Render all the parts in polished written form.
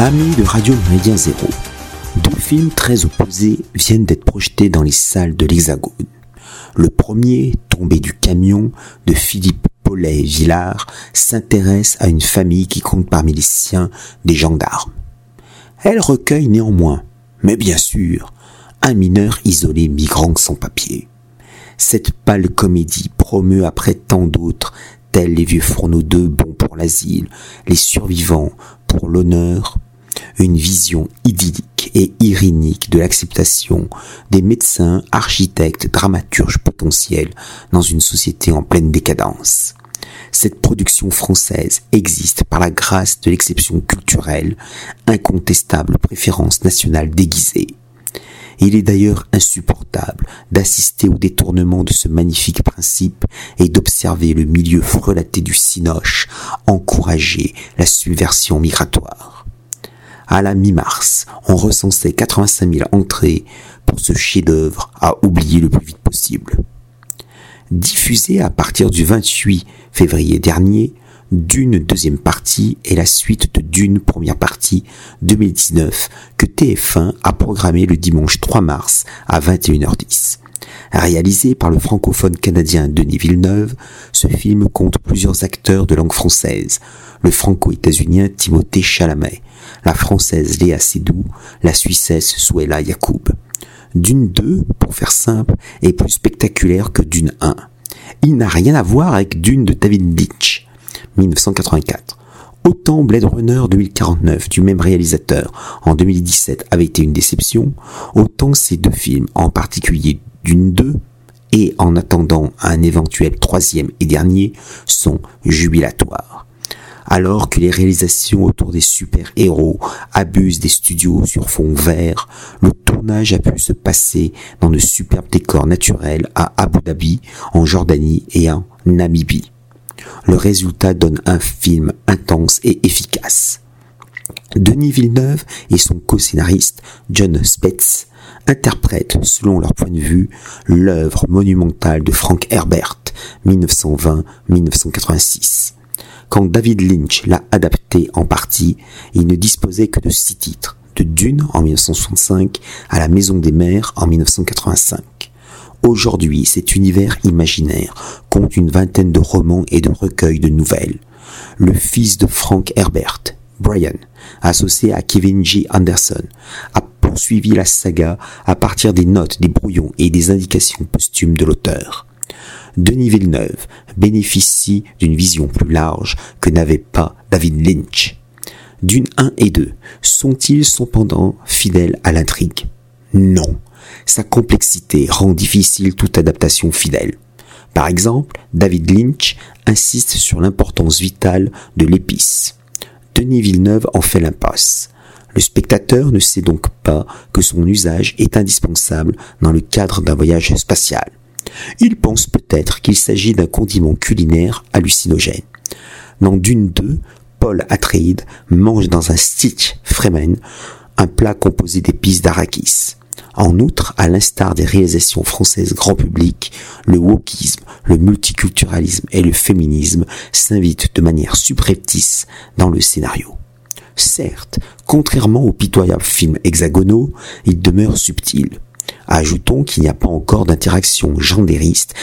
Amis de Radio Méridien Zéro, deux films très opposés viennent d'être projetés dans les salles de l'Hexagone. Le premier, Tombé du camion, de Philippe Paulet-Villard, s'intéresse à une famille qui compte parmi les siens des gendarmes. Elle recueille néanmoins, mais bien sûr, un mineur isolé migrant sans papier. Cette pâle comédie promeut après tant d'autres, tels les vieux fourneaux d'œufs bons pour l'asile, les survivants pour l'honneur, une vision idyllique et irénique de l'acceptation des médecins, architectes, dramaturges potentiels dans une société en pleine décadence. Cette production française existe par la grâce de l'exception culturelle, incontestable préférence nationale déguisée. Il est d'ailleurs insupportable d'assister au détournement de ce magnifique principe et d'observer le milieu frelaté du cinoche encourager la subversion migratoire. À la mi-mars, on recensait 85 000 entrées pour ce chef-d'œuvre à oublier le plus vite possible. Diffusé à partir du 28 février dernier, Dune deuxième partie est la suite de Dune première partie 2019 que TF1 a programmé le dimanche 3 mars à 21h10. Réalisé par le francophone canadien Denis Villeneuve, ce film compte plusieurs acteurs de langue française, le franco-états-unien Timothée Chalamet, la française Léa Seydoux, la suissesse Souhaila Yacoub. Dune 2, pour faire simple, est plus spectaculaire que Dune 1. Il n'a rien à voir avec Dune de David Lynch, 1984. Autant Blade Runner 2049 du même réalisateur en 2017 avait été une déception, autant ces deux films, en particulier Dune 2 et En attendant un éventuel troisième et dernier, sont jubilatoires. Alors que les réalisations autour des super-héros abusent des studios sur fond vert, le tournage a pu se passer dans de superbes décors naturels à Abu Dhabi, en Jordanie et en Namibie. Le résultat donne un film intense et efficace. Denis Villeneuve et son co-scénariste Jon Spets interprètent, selon leur point de vue, l'œuvre monumentale de Frank Herbert, 1920-1986. Quand David Lynch l'a adapté en partie, il ne disposait que de 6 titres, de Dune en 1965 à La Maison des Mers en 1985. Aujourd'hui, cet univers imaginaire compte une vingtaine de romans et de recueils de nouvelles. Le fils de Frank Herbert, Brian, associé à Kevin J. Anderson, a poursuivi la saga à partir des notes, des brouillons et des indications posthumes de l'auteur. Denis Villeneuve bénéficie d'une vision plus large que n'avait pas David Lynch. Dune 1 et 2 sont-ils cependant fidèles à l'intrigue ? Non. Sa complexité rend difficile toute adaptation fidèle. Par exemple, David Lynch insiste sur l'importance vitale de l'épice. Denis Villeneuve en fait l'impasse. Le spectateur ne sait donc pas que son usage est indispensable dans le cadre d'un voyage spatial. Il pense peut-être qu'il s'agit d'un condiment culinaire hallucinogène. Dans Dune 2, Paul Atreides mange dans un Stitch Fremen un plat composé d'épices d'arachis. En outre, à l'instar des réalisations françaises grand public, le wokisme, le multiculturalisme et le féminisme s'invitent de manière subreptice dans le scénario. Certes, contrairement aux pitoyables films hexagonaux, ils demeurent subtils. Ajoutons qu'il n'y a pas encore d'interaction gendériste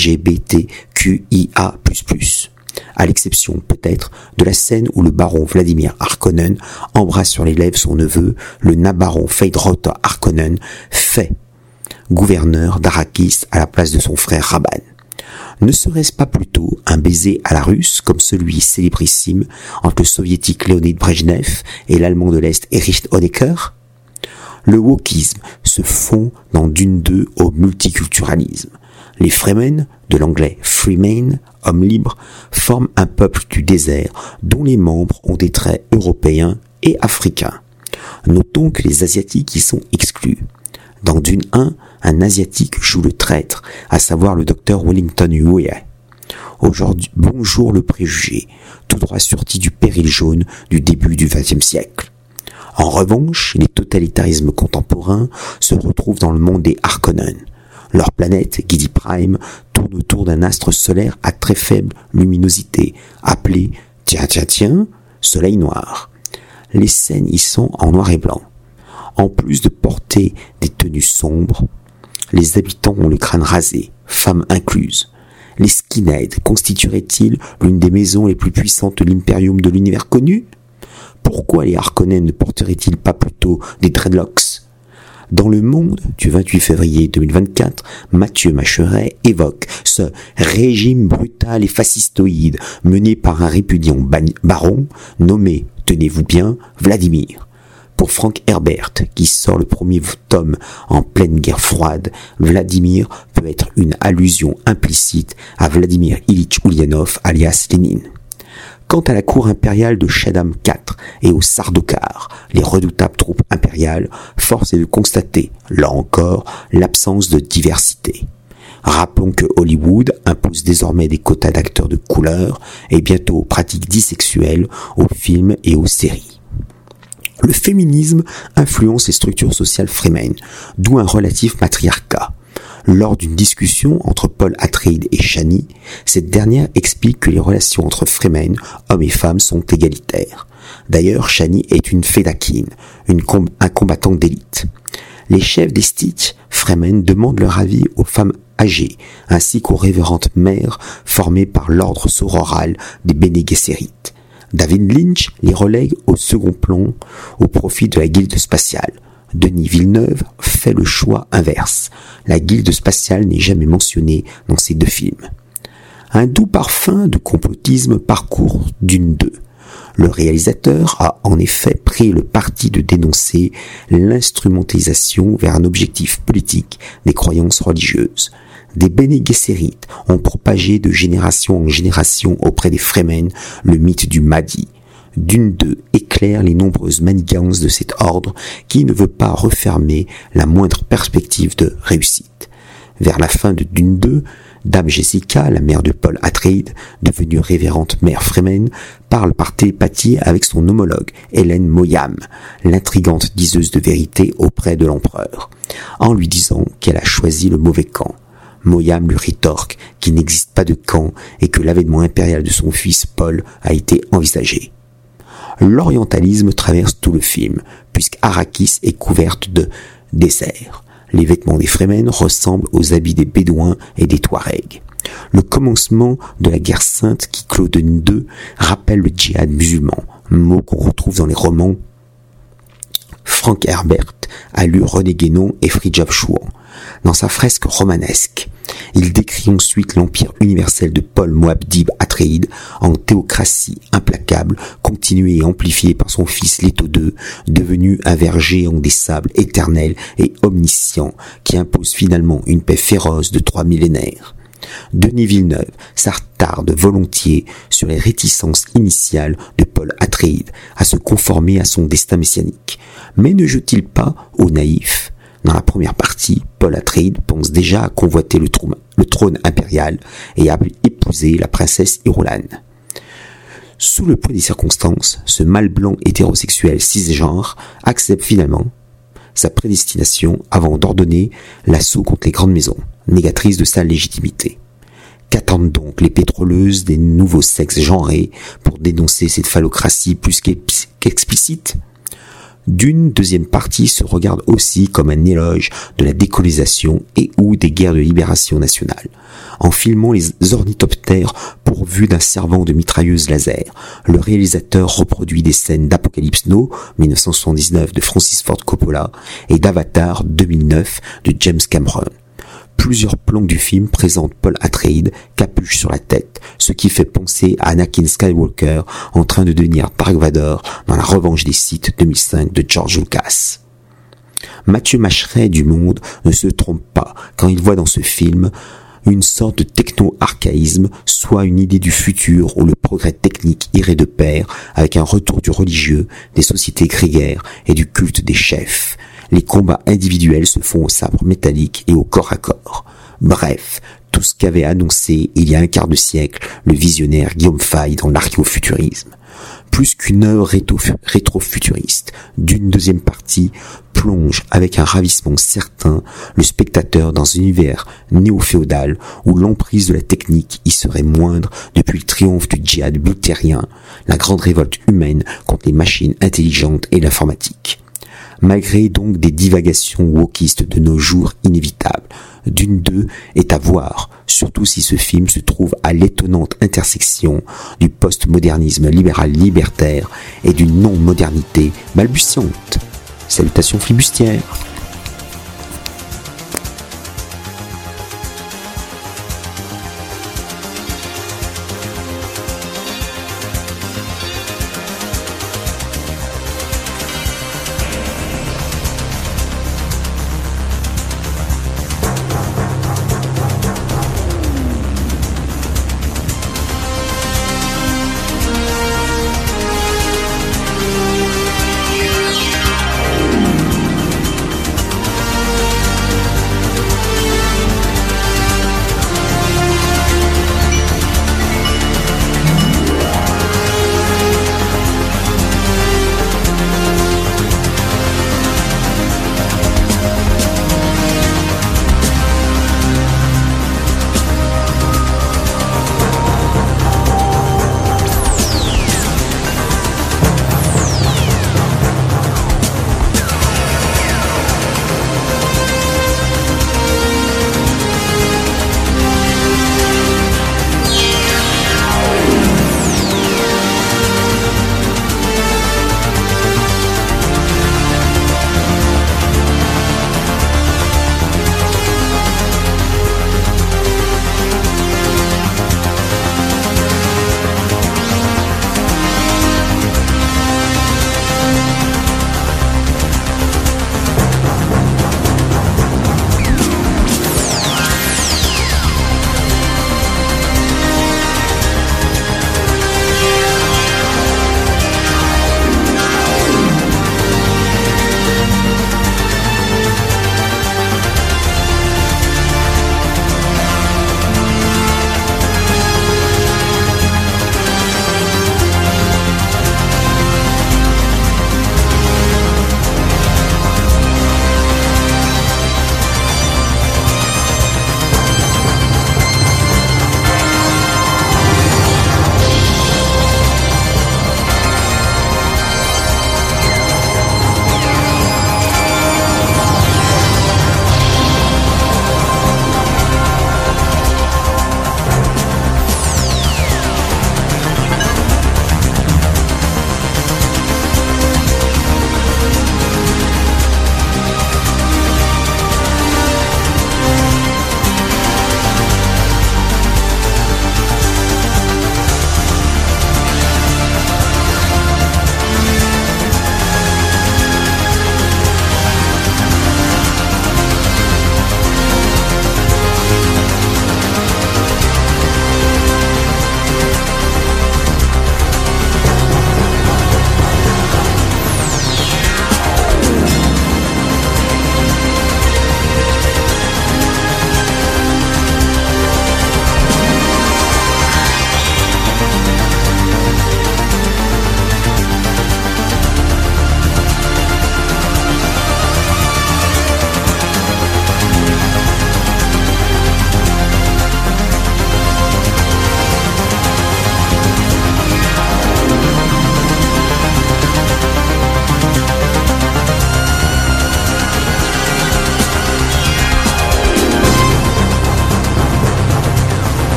LGBTQIA++, à l'exception peut-être de la scène où le baron Vladimir Harkonnen embrasse sur les lèvres son neveu, le nabaron Feyd-Rautha Harkonnen, fait gouverneur d'Arrakis à la place de son frère Rabban. Ne serait-ce pas plutôt un baiser à la russe, comme celui célébrissime entre le soviétique Leonid Brejnev et l'allemand de l'Est Erich Honecker ? Le wokisme se fond dans Dune 2 au multiculturalisme. Les Fremen, de l'anglais Freemen, hommes libres, forment un peuple du désert dont les membres ont des traits européens et africains. Notons que les Asiatiques y sont exclus. Dans Dune 1, un Asiatique joue le traître, à savoir le docteur Wellington Yueh. Aujourd'hui, bonjour le préjugé, tout droit sorti du péril jaune du début du XXe siècle. En revanche, les totalitarismes contemporains se retrouvent dans le monde des Harkonnen. Leur planète, Giedi Prime, tourne autour d'un astre solaire à très faible luminosité, appelé, tiens, Soleil noir. les scènes y sont en noir et blanc. En plus de porter des tenues sombres, les habitants ont le crâne rasé, femmes incluses. Les skinheads constitueraient-ils l'une des maisons les plus puissantes de l'impérium de l'univers connu? Pourquoi les Harkonnen ne porteraient-ils pas plutôt des dreadlocks? Dans Le Monde du 28 février 2024, Mathieu Macheret évoque ce régime brutal et fascistoïde mené par un répudiant baron nommé, tenez-vous bien, Vladimir. Pour Frank Herbert, qui sort le premier tome en pleine guerre froide, Vladimir peut être une allusion implicite à Vladimir Ilitch Ulyanov alias Lénine. Quant à la cour impériale de Shaddam IV et aux Sardaukar, les redoutables troupes impériales, force est de constater, là encore, l'absence de diversité. Rappelons que Hollywood impose désormais des quotas d'acteurs de couleur et bientôt pratiques disexuelles aux films et aux séries. Le féminisme influence les structures sociales Fremen, d'où un relatif matriarcat. Lors d'une discussion entre Paul Atreides et Chani, cette dernière explique que les relations entre Fremen, hommes et femmes, sont égalitaires. D'ailleurs, Chani est une Fedakine, un combattant d'élite. Les chefs des Stitch, Fremen, demandent leur avis aux femmes âgées, ainsi qu'aux révérentes mères formées par l'ordre sororal des Bene Gesserit. David Lynch les relègue au second plan au profit de la guilde spatiale. Denis Villeneuve fait le choix inverse. La guilde spatiale n'est jamais mentionnée dans ces deux films. Un doux parfum de complotisme parcourt Dune 2. Le réalisateur a en effet pris le parti de dénoncer l'instrumentalisation vers un objectif politique des croyances religieuses. Des Bene Gesserit ont propagé de génération en génération auprès des Fremen le mythe du Mahdi. Dune 2 éclaire les nombreuses manigances de cet ordre qui ne veut pas refermer la moindre perspective de réussite. Vers la fin de Dune 2, Dame Jessica, la mère de Paul Atreides, devenue révérende mère Fremen, parle par télépathie avec son homologue, Hélène Moyam, l'intrigante diseuse de vérité auprès de l'empereur, en lui disant qu'elle a choisi le mauvais camp. Moyam lui rétorque qu'il n'existe pas de camp et que l'avènement impérial de son fils Paul a été envisagé. L'orientalisme traverse tout le film, puisque Arrakis est couverte de désert. Les vêtements des Fremen ressemblent aux habits des Bédouins et des Touaregs. Le commencement de la guerre sainte qui clôt Dune 2 rappelle le djihad musulman, mot qu'on retrouve dans les romans. Frank Herbert a lu René Guénon et Fridtjof Chouan. Dans sa fresque romanesque, il décrit ensuite l'empire universel de Paul Muad'Dib Atreides en théocratie implacable, continuée et amplifiée par son fils Leto II, devenu un ver géant des sables éternels et omniscient, qui impose finalement une paix féroce de 3 millénaires. Denis Villeneuve s'attarde volontiers sur les réticences initiales de Paul Atreides à se conformer à son destin messianique. Mais ne joue-t-il pas au naïf? Dans la première partie, Paul Atreides pense déjà à convoiter le trône impérial et à épouser la princesse Irulan. Sous le poids des circonstances, ce mâle blanc hétérosexuel cisgenre accepte finalement sa prédestination avant d'ordonner l'assaut contre les grandes maisons, négatrices de sa légitimité. Qu'attendent donc les pétroleuses des nouveaux sexes genrés pour dénoncer cette phallocratie plus qu'explicite? D'une deuxième partie se regarde aussi comme un éloge de la décolonisation et ou des guerres de libération nationale. En filmant les ornithoptères pourvus d'un servant de mitrailleuse laser, le réalisateur reproduit des scènes d'Apocalypse Now, 1979 de Francis Ford Coppola, et d'Avatar 2009 de James Cameron. Plusieurs plans du film présentent Paul Atreides, capuche sur la tête, ce qui fait penser à Anakin Skywalker en train de devenir Dark Vador dans La Revanche des Sith 2005 de George Lucas. Mathieu Macheret du Monde ne se trompe pas quand il voit dans ce film une sorte de techno-archaïsme, soit une idée du futur où le progrès technique irait de pair avec un retour du religieux, des sociétés grégaires et du culte des chefs. Les combats individuels se font au sabre métallique et au corps à corps. Bref, tout ce qu'avait annoncé il y a un quart de siècle le visionnaire Guillaume Faye dans l'archéofuturisme. Plus qu'une œuvre rétrofuturiste, d'une deuxième partie plonge avec un ravissement certain le spectateur dans un univers néo-féodal où l'emprise de la technique y serait moindre depuis le triomphe du djihad buttérien, la grande révolte humaine contre les machines intelligentes et l'informatique. Malgré donc des divagations wokistes de nos jours inévitables, Dune 2 est à voir, surtout si ce film se trouve à l'étonnante intersection du postmodernisme libéral libertaire et d'une non-modernité balbutiante. Salutations flibustières.